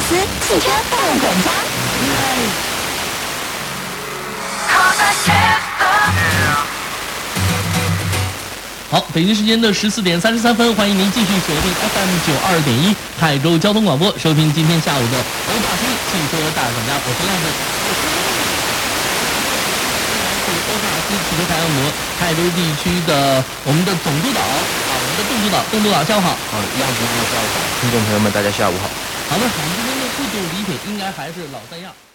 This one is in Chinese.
斯汽车大管家。 好，北京时间的14点33分，欢迎您继续锁定 FM 92.1海州交通广播，收听今天下午的欧巴西汽车大管家，我是亮子。欧巴西汽车太阳膜海州地区的我们的总督导我们的邓督导下午好。 亮子下午好，听众朋友们大家下午好。 好的，我们今天的速度礼品应该还是老三样。